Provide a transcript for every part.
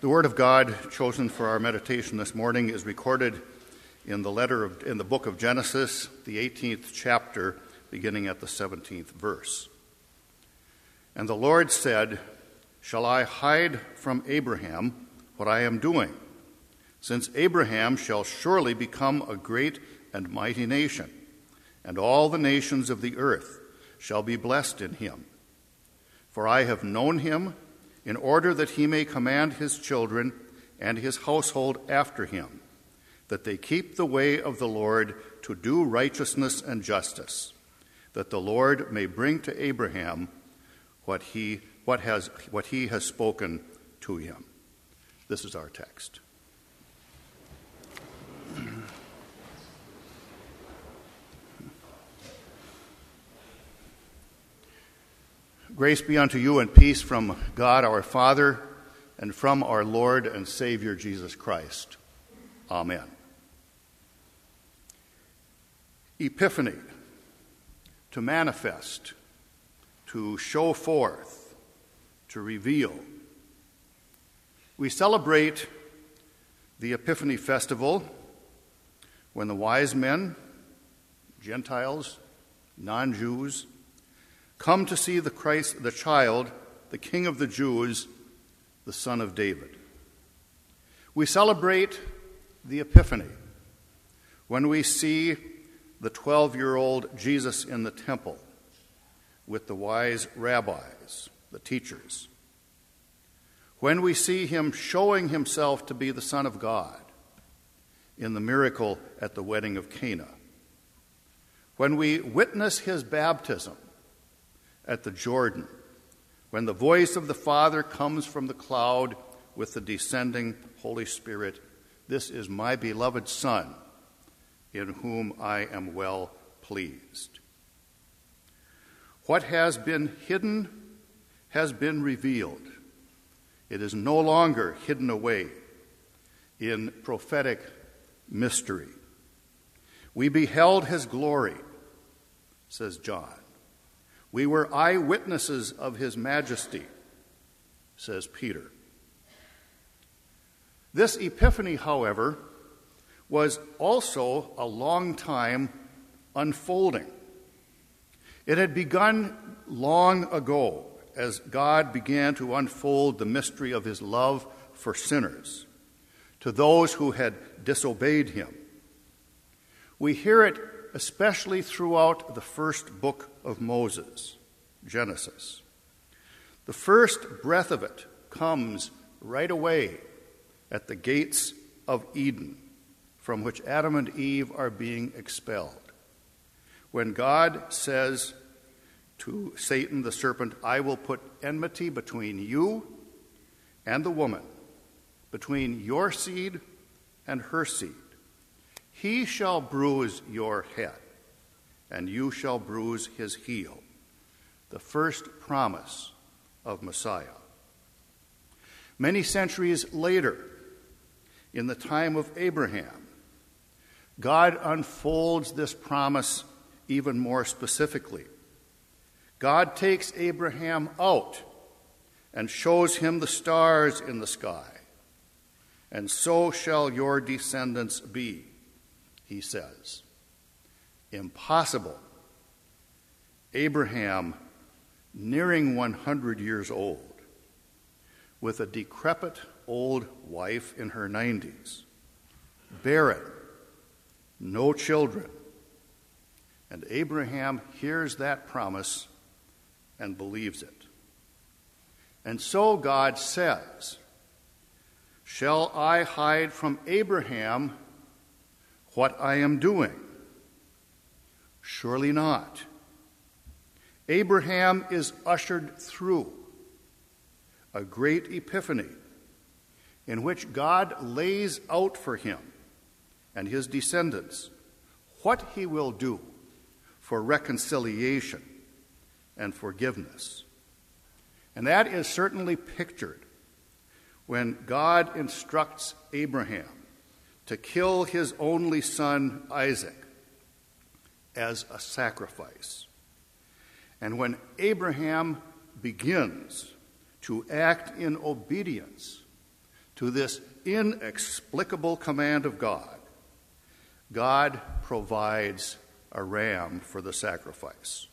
The Word of God chosen for our meditation this morning is recorded in the book of Genesis, the 18th chapter, beginning at the 17th verse. And the Lord said, "Shall I hide from Abraham what I am doing? Since Abraham shall surely become a great and mighty nation, and all the nations of the earth shall be blessed in him. For I have known him in order that he may command his children and his household after him, that they keep the way of the Lord to do righteousness and justice, that the Lord may bring to Abraham what he has spoken to him." This is our text. Grace be unto you and peace from God our Father and from our Lord and Savior Jesus Christ. Amen. Epiphany, to manifest, to show forth, to reveal. We celebrate the Epiphany festival when the wise men, Gentiles, non-Jews, come to see the Christ, the child, the King of the Jews, the Son of David. We celebrate the Epiphany when we see the 12-year-old Jesus in the temple with the wise rabbis, the teachers. When we see him showing himself to be the Son of God in the miracle at the wedding of Cana. When we witness his baptism at the Jordan, when the voice of the Father comes from the cloud with the descending Holy Spirit, "This is my beloved Son, in whom I am well pleased." What has been hidden has been revealed. It is no longer hidden away in prophetic mystery. We beheld his glory, says John. We were eyewitnesses of his majesty, says Peter. This Epiphany, however, was also a long time unfolding. It had begun long ago as God began to unfold the mystery of his love for sinners, to those who had disobeyed him. We hear it especially throughout the first book of Moses, Genesis. The first breath of it comes right away at the gates of Eden, from which Adam and Eve are being expelled. When God says to Satan the serpent, "I will put enmity between you and the woman, between your seed and her seed. He shall bruise your head, and you shall bruise his heel." The first promise of Messiah. Many centuries later, in the time of Abraham, God unfolds this promise even more specifically. God takes Abraham out and shows him the stars in the sky. "And so shall your descendants be," he says. Impossible. Abraham, nearing 100 years old, with a decrepit old wife in her 90s, barren, no children. And Abraham hears that promise and believes it. And so God says, "Shall I hide from Abraham what I am doing? Surely not." Abraham is ushered through a great epiphany in which God lays out for him and his descendants what he will do for reconciliation and forgiveness. And that is certainly pictured when God instructs Abraham to kill his only son, Isaac, as a sacrifice. And when Abraham begins to act in obedience to this inexplicable command of God, God provides a ram for the sacrifice.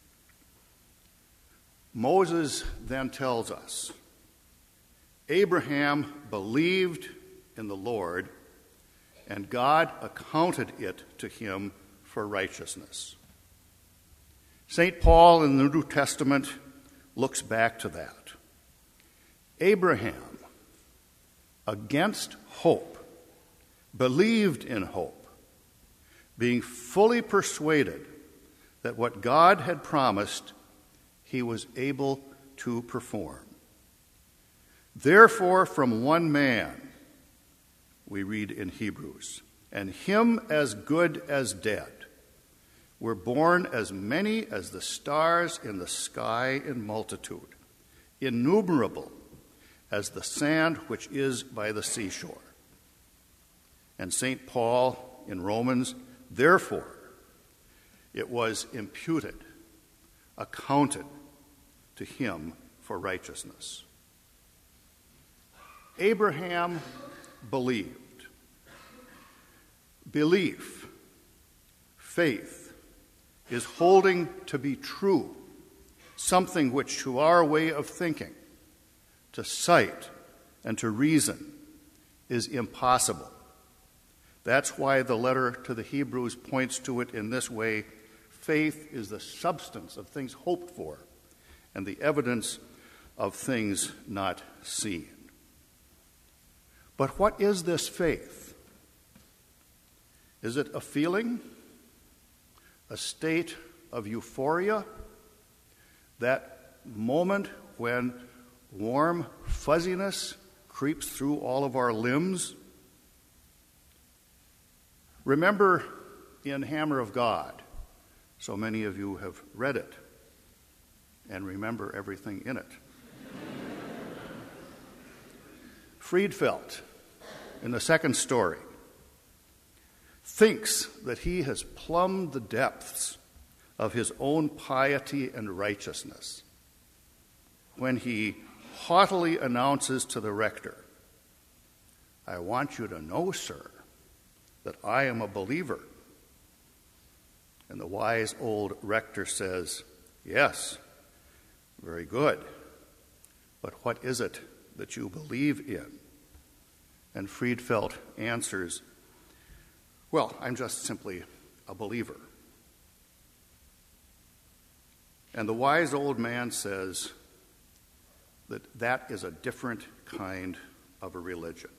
Moses then tells us, Abraham believed in the Lord, and God accounted it to him for righteousness. St. Paul in the New Testament looks back to that. Abraham, against hope, believed in hope, being fully persuaded that what God had promised, he was able to perform. Therefore, from one man, we read in Hebrews, and him as good as dead, were born as many as the stars in the sky in multitude, innumerable as the sand which is by the seashore. And St. Paul in Romans, therefore, it was imputed, accounted to him for righteousness. Abraham believed. Belief, faith, is holding to be true something which to our way of thinking, to sight and to reason, is impossible. That's why the letter to the Hebrews points to it in this way. Faith is the substance of things hoped for and the evidence of things not seen. But what is this faith? Is it a feeling, a state of euphoria, that moment when warm fuzziness creeps through all of our limbs? Remember in Hammer of God, so many of you have read it and remember everything in it. Friedfeld, in the second story, thinks that he has plumbed the depths of his own piety and righteousness when he haughtily announces to the rector, "I want you to know, sir, that I am a believer." And the wise old rector says, "Yes, very good, but what is it that you believe in?" And Friedfeld answers, "Well, I'm just simply a believer." And the wise old man says that that is a different kind of a religion.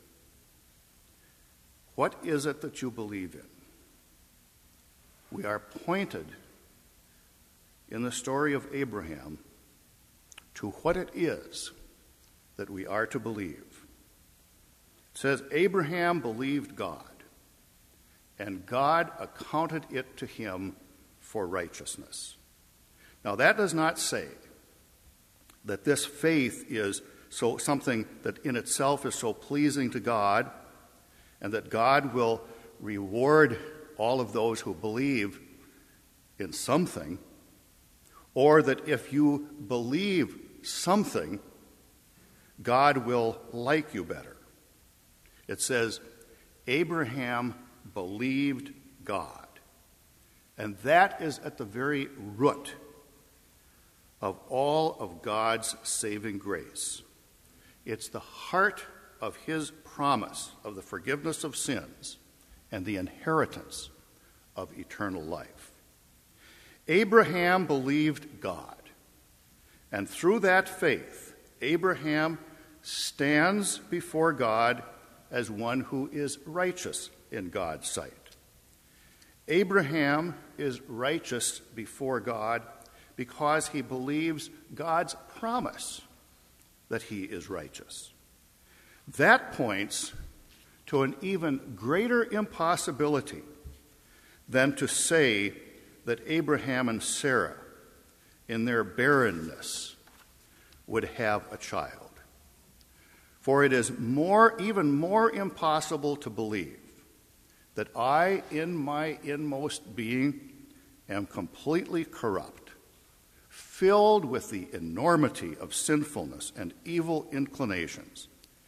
What is it that you believe in? We are pointed in the story of Abraham to what it is that we are to believe. It says, Abraham believed God, and God accounted it to him for righteousness. Now, that does not say that this faith is something that in itself is so pleasing to God, and that God will reward all of those who believe in something, or that if you believe something, God will like you better. It says, Abraham believed God. And that is at the very root of all of God's saving grace. It's the heart of his promise of the forgiveness of sins and the inheritance of eternal life. Abraham believed God, and through that faith, Abraham stands before God as one who is righteous in God's sight. Abraham is righteous before God because he believes God's promise that he is righteous. That points to an even greater impossibility than to say that Abraham and Sarah, in their barrenness, would have a child. For it is even more impossible to believe that I, in my inmost being, am completely corrupt, filled with the enormity of sinfulness and evil inclinations,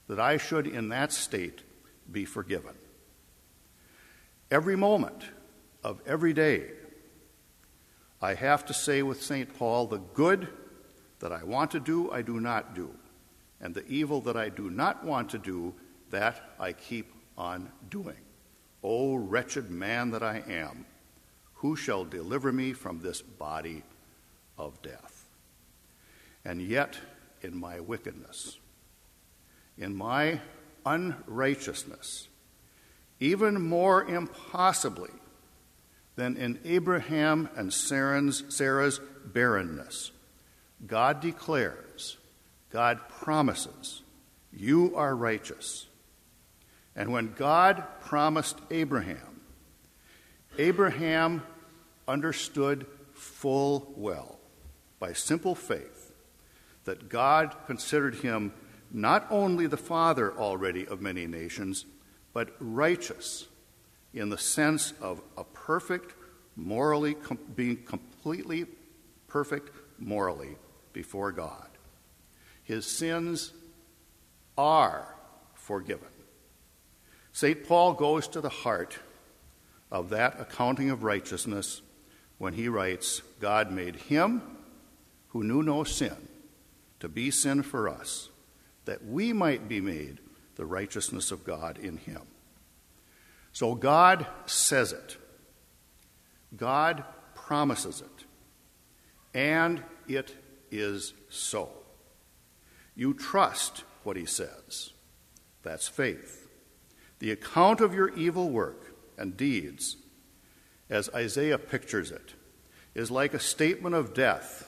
that I should in that state be forgiven. Every moment of every day, I have to say with St. Paul, the good that I want to do, I do not do, and the evil that I do not want to do, that I keep on doing. O wretched man that I am, who shall deliver me from this body of death? And yet, in my wickedness, in my unrighteousness, even more impossibly than in Abraham and Sarah's barrenness, God declares, God promises, you are righteous. And when God promised Abraham, Abraham understood full well, by simple faith, that God considered him not only the father already of many nations, but righteous in the sense of a perfect, morally, being completely perfect morally before God. His sins are forgiven. St. Paul goes to the heart of that accounting of righteousness when he writes, God made him who knew no sin to be sin for us, that we might be made the righteousness of God in him. So God says it. God promises it. And it is so. You trust what he says. That's faith. The account of your evil work and deeds, as Isaiah pictures it, is like a statement of debt,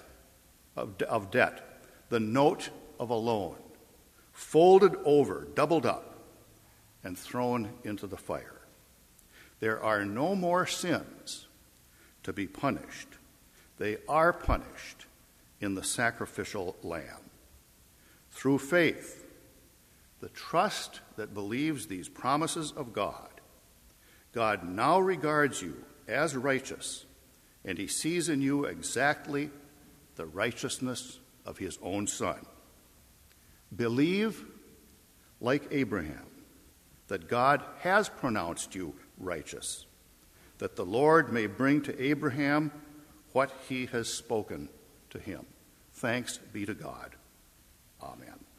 the note of a loan, folded over, doubled up, and thrown into the fire. There are no more sins to be punished. They are punished in the sacrificial lamb. Through faith, the trust that believes these promises of God, God now regards you as righteous, and he sees in you exactly the righteousness of his own Son. Believe, like Abraham, that God has pronounced you righteous, that the Lord may bring to Abraham what he has spoken to him. Thanks be to God. Amen.